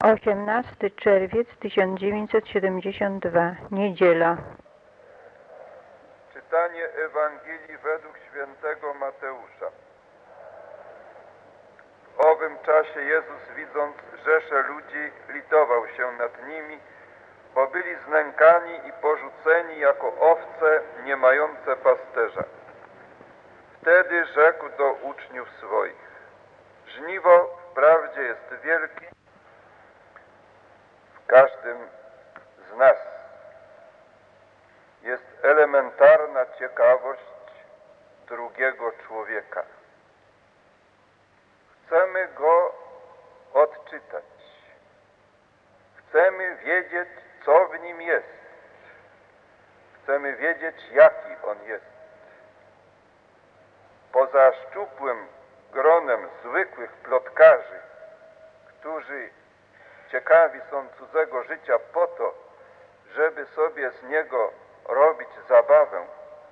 18 czerwiec 1972, niedziela. Czytanie Ewangelii według świętego Mateusza. W owym czasie Jezus, widząc rzesze ludzi, litował się nad nimi, bo byli znękani i porzuceni jako owce nie mające pasterza. Wtedy rzekł do uczniów swoich: żniwo wprawdzie jest wielkie w każdym z nas. Jest elementarna ciekawość drugiego człowieka. Chcemy go odczytać. Chcemy wiedzieć, co w nim jest. Chcemy wiedzieć, jaki on jest. Poza szczupłym gronem zwykłych plotkarzy, którzy ciekawi są cudzego życia po to, żeby sobie z niego robić zabawę,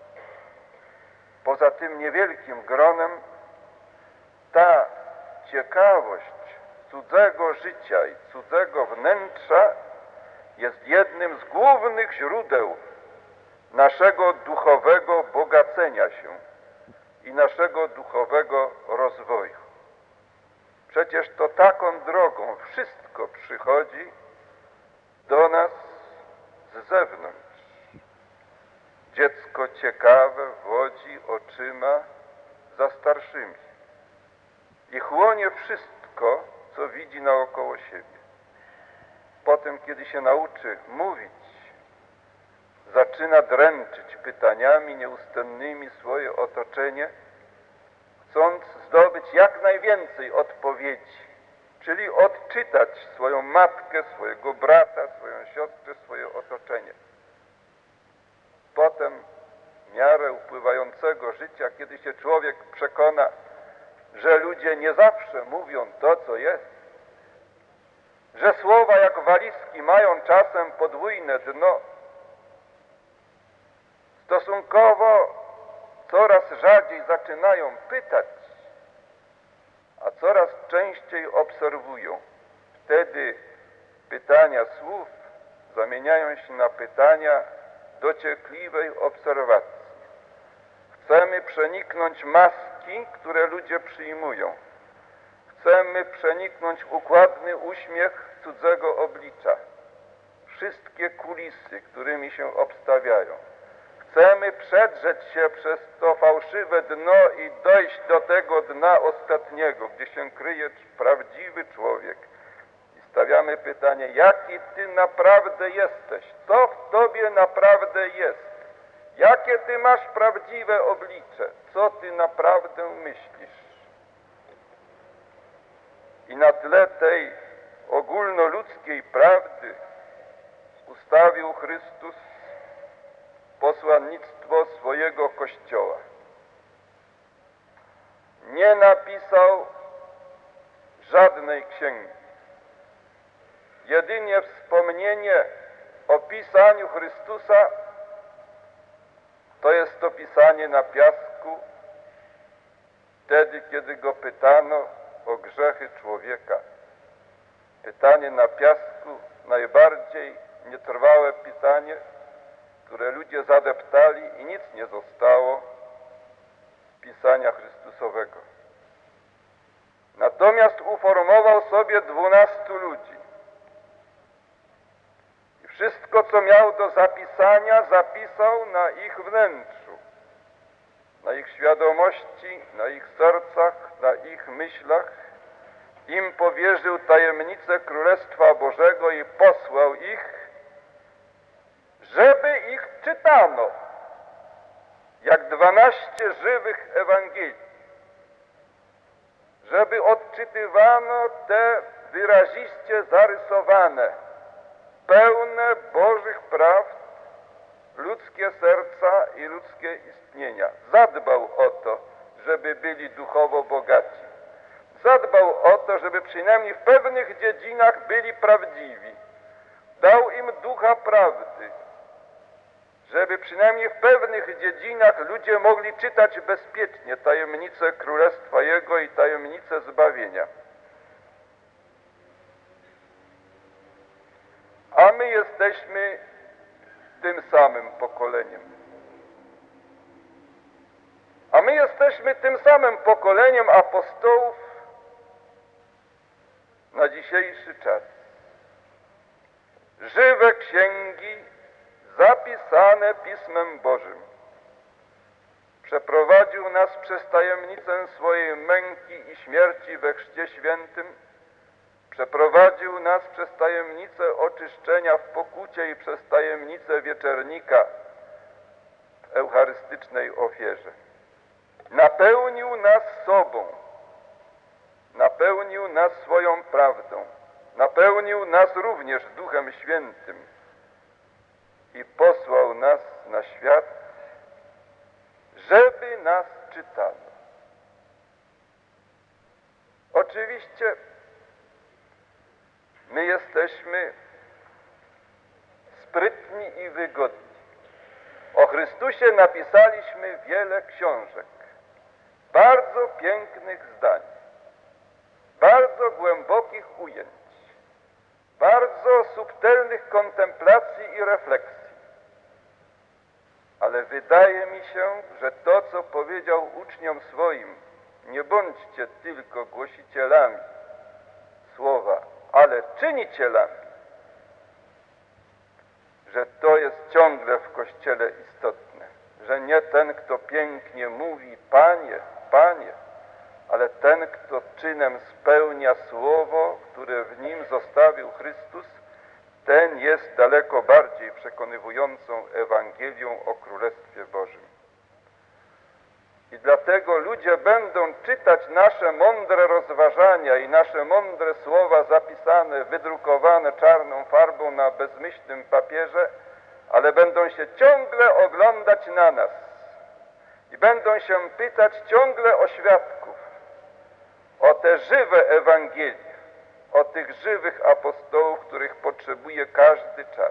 poza tym niewielkim gronem ta ciekawość cudzego życia i cudzego wnętrza jest jednym z głównych źródeł naszego duchowego bogacenia się i naszego duchowego rozwoju. Przecież to taką drogą wszystko przychodzi do nas z zewnątrz. Dziecko ciekawe wodzi oczyma za starszymi i chłonie wszystko, co widzi naokoło siebie. Potem, kiedy się nauczy mówić, zaczyna dręczyć pytaniami nieustannymi swoje otoczenie, chcąc zdobyć jak najwięcej odpowiedzi, czyli odczytać swoją matkę, swojego brata, swoją siostrę, swoje otoczenie. Potem, w miarę upływającego życia, kiedy się człowiek przekona, że ludzie nie zawsze mówią to, co jest, że słowa jak walizki mają czasem podwójne dno, stosunkowo coraz rzadziej zaczynają pytać, a coraz częściej obserwują. Wtedy pytania słów zamieniają się na pytania dociekliwej obserwacji. Chcemy przeniknąć maski, które ludzie przyjmują. Chcemy przeniknąć układny uśmiech cudzego oblicza. Wszystkie kulisy, którymi się obstawiają. Chcemy przedrzeć się przez to fałszywe dno i dojść do tego dna ostatniego, gdzie się kryje prawdziwy człowiek. I stawiamy pytanie, jaki ty naprawdę jesteś? Co w tobie naprawdę jest? Jakie ty masz prawdziwe oblicze? Co ty naprawdę myślisz? I na tle tej ogólnoludzkiej prawdy ustawił Chrystus posłannictwo swojego Kościoła. Nie napisał żadnej księgi. Jedynie wspomnienie o pisaniu Chrystusa to jest to pisanie na piasku, wtedy, kiedy go pytano o grzechy człowieka. Pytanie na piasku, najbardziej nietrwałe pisanie, które ludzie zadeptali i nic nie zostało z pisania Chrystusowego. Natomiast uformował sobie 12 ludzi. I wszystko, co miał do zapisania, zapisał na ich wnętrzu, na ich świadomości, na ich sercach, na ich myślach. Im powierzył tajemnicę Królestwa Bożego i posłał ich, żeby ich czytano, jak 12 żywych Ewangelii, żeby odczytywano te wyraziście zarysowane, pełne Bożych prawd, ludzkie serca i ludzkie istnienia. Zadbał o to, żeby byli duchowo bogaci. Zadbał o to, żeby przynajmniej w pewnych dziedzinach byli prawdziwi. Dał im ducha prawdy, żeby przynajmniej w pewnych dziedzinach ludzie mogli czytać bezpiecznie tajemnice Królestwa Jego i tajemnice zbawienia. my jesteśmy tym samym pokoleniem. A my jesteśmy tym samym pokoleniem apostołów na dzisiejszy czas. Żywe księgi zapisane Pismem Bożym. Przeprowadził nas przez tajemnicę swojej męki i śmierci we Chrzcie Świętym. Przeprowadził nas przez tajemnicę oczyszczenia w pokucie i przez tajemnicę wieczernika w eucharystycznej ofierze. Napełnił nas sobą, napełnił nas swoją prawdą, napełnił nas również Duchem Świętym i posłał nas na świat, żeby nas czytano. Oczywiście my jesteśmy sprytni i wygodni. O Chrystusie napisaliśmy wiele książek, bardzo pięknych zdań, bardzo głębokich ujęć, bardzo subtelnych kontemplacji i refleksji. Ale wydaje mi się, że to, co powiedział uczniom swoim, nie bądźcie tylko głosicielami słowa, ale czynicielami, że to jest ciągle w Kościele istotne, że nie ten, kto pięknie mówi Panie, Panie, ale ten, kto czynem spełnia słowo, które w nim zostawił Chrystus, ten jest daleko bardziej przekonywującą Ewangelią o Królestwie Bożym. I dlatego ludzie będą czytać nasze mądre rozważania i nasze mądre słowa zapisane, wydrukowane czarną farbą na bezmyślnym papierze, ale będą się ciągle oglądać na nas i będą się pytać ciągle o świadków, o te żywe Ewangelie, o tych żywych apostołów, których potrzebuje każdy czas.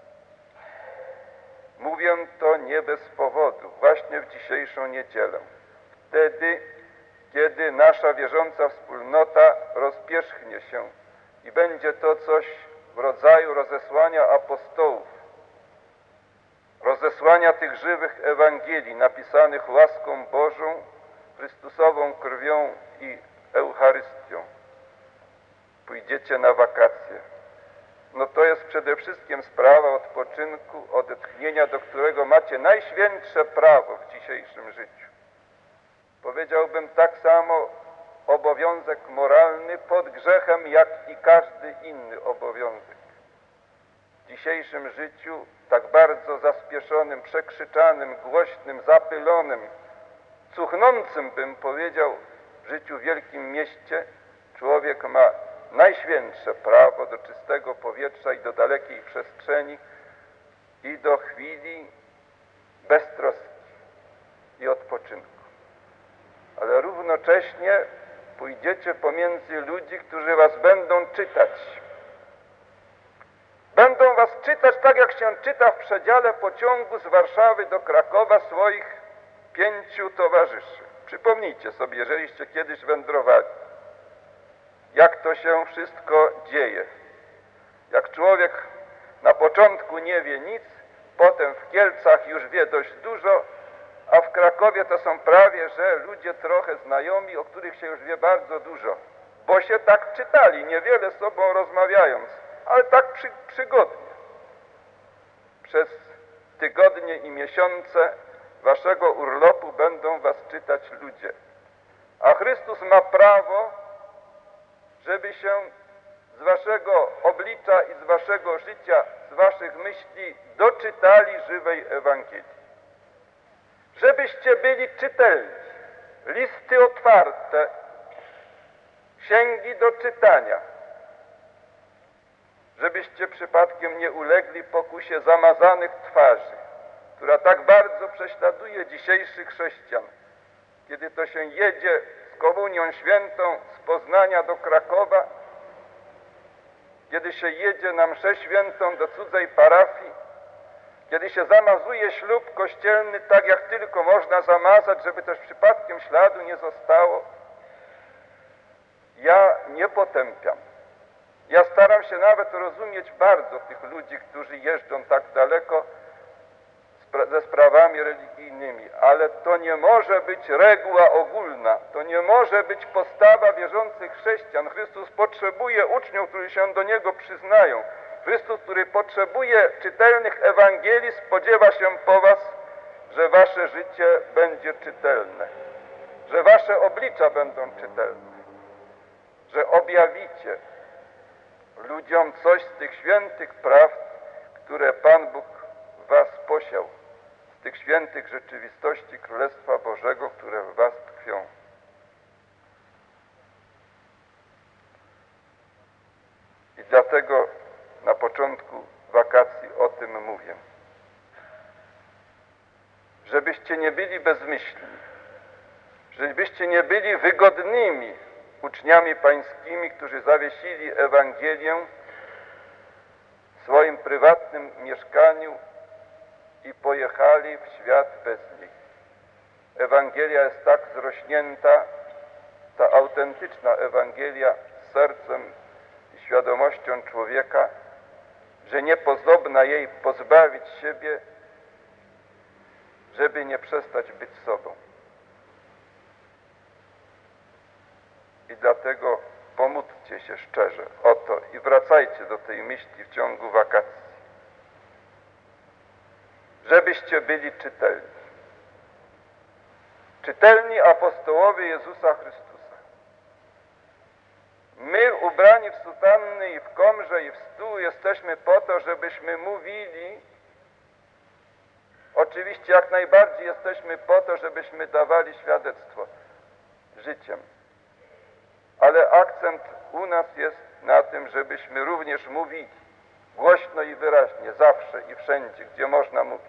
Mówię to nie bez powodu, właśnie w dzisiejszą niedzielę. Wtedy, kiedy nasza wierząca wspólnota rozpierzchnie się i będzie to coś w rodzaju rozesłania apostołów, rozesłania tych żywych Ewangelii napisanych łaską Bożą, Chrystusową krwią i Eucharystią. Pójdziecie na wakacje. No to jest przede wszystkim sprawa odpoczynku, odetchnienia, do którego macie najświętsze prawo w dzisiejszym życiu. Powiedziałbym tak samo obowiązek moralny pod grzechem, jak i każdy inny obowiązek. W dzisiejszym życiu, tak bardzo zaspieszonym, przekrzyczanym, głośnym, zapylonym, cuchnącym, bym powiedział, w życiu w wielkim mieście, człowiek ma najświętsze prawo do czystego powietrza i do dalekiej przestrzeni i do chwili beztroski i odpoczynku. Ale równocześnie pójdziecie pomiędzy ludzi, którzy was będą czytać. Będą was czytać tak, jak się czyta w przedziale pociągu z Warszawy do Krakowa swoich 5 towarzyszy. Przypomnijcie sobie, jeżeliście kiedyś wędrowali, jak to się wszystko dzieje. Jak człowiek na początku nie wie nic, potem w Kielcach już wie dość dużo, a w Krakowie to są prawie, że ludzie trochę znajomi, o których się już wie bardzo dużo, bo się tak czytali, niewiele z sobą rozmawiając, ale tak przygodnie. Przez tygodnie i miesiące waszego urlopu będą was czytać ludzie. A Chrystus ma prawo, żeby się z waszego oblicza i z waszego życia, z waszych myśli doczytali żywej Ewangelii. Żebyście byli czytelni, listy otwarte, księgi do czytania. Żebyście przypadkiem nie ulegli pokusie zamazanych twarzy, która tak bardzo prześladuje dzisiejszych chrześcijan. Kiedy to się jedzie z komunią świętą z Poznania do Krakowa, kiedy się jedzie na mszę świętą do cudzej parafii, kiedy się zamazuje ślub kościelny tak, jak tylko można zamazać, żeby też przypadkiem śladu nie zostało, ja nie potępiam. Ja staram się nawet rozumieć bardzo tych ludzi, którzy jeżdżą tak daleko ze sprawami religijnymi, ale to nie może być reguła ogólna, to nie może być postawa wierzących chrześcijan. Chrystus potrzebuje uczniów, którzy się do Niego przyznają. Chrystus, który potrzebuje czytelnych Ewangelii, spodziewa się po was, że wasze życie będzie czytelne, że wasze oblicza będą czytelne, że objawicie ludziom coś z tych świętych prawd, które Pan Bóg w was posiał, z tych świętych rzeczywistości Królestwa Bożego, które w was tkwią. I dlatego na początku wakacji o tym mówię. Żebyście nie byli bezmyślni, żebyście nie byli wygodnymi uczniami pańskimi, którzy zawiesili Ewangelię w swoim prywatnym mieszkaniu i pojechali w świat bez niej. Ewangelia jest tak zrośnięta, ta autentyczna Ewangelia z sercem i świadomością człowieka, że niepozobna jej pozbawić siebie, żeby nie przestać być sobą. I dlatego pomódlcie się szczerze o to i wracajcie do tej myśli w ciągu wakacji, żebyście byli czytelni. Czytelni apostołowie Jezusa Chrystusa. My ubrani w sutanny i w komrze i w stół jesteśmy po to, żebyśmy mówili. Oczywiście jak najbardziej jesteśmy po to, żebyśmy dawali świadectwo życiem. Ale akcent u nas jest na tym, żebyśmy również mówili głośno i wyraźnie, zawsze i wszędzie, gdzie można mówić.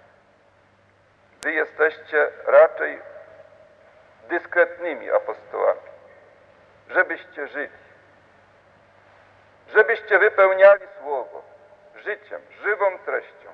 Wy jesteście raczej dyskretnymi apostołami, żebyście żyli, żebyście wypełniali Słowo życiem, żywą treścią.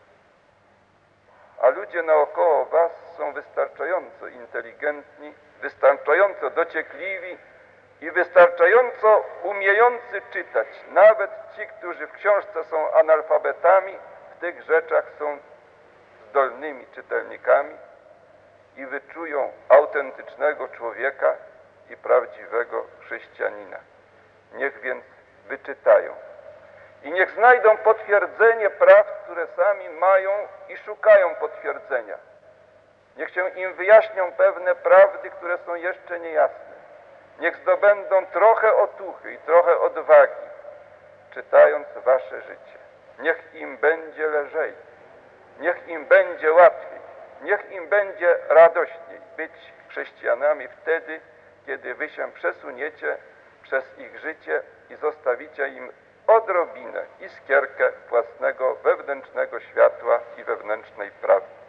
A ludzie naokoło was są wystarczająco inteligentni, wystarczająco dociekliwi i wystarczająco umiejący czytać. Nawet ci, którzy w książce są analfabetami, w tych rzeczach są zdolnymi czytelnikami i wyczują autentycznego człowieka i prawdziwego chrześcijanina. Niech więc wyczytają i niech znajdą potwierdzenie prawd, które sami mają i szukają potwierdzenia. Niech się im wyjaśnią pewne prawdy, które są jeszcze niejasne. Niech zdobędą trochę otuchy i trochę odwagi, czytając wasze życie. Niech im będzie lżej, niech im będzie łatwiej, niech im będzie radośniej być chrześcijanami wtedy, kiedy wy się przesuniecie przez ich życie i zostawicie im odrobinę, iskierkę własnego wewnętrznego światła i wewnętrznej prawdy.